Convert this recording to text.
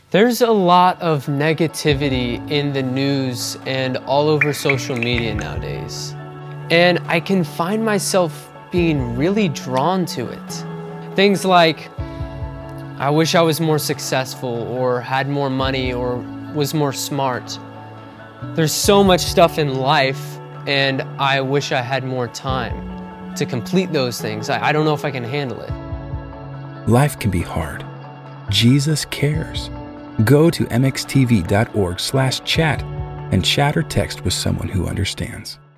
There's a lot of negativity in the news and all over social media nowadays. And I can find myself being really drawn to it. Things like, I wish I was more successful or had more money or was more smart. There's so much stuff in life and I wish I had more time to complete those things. I don't know if I can handle it. Life can be hard. Jesus cares. Go to mxtv.org/chat and chat or text with someone who understands.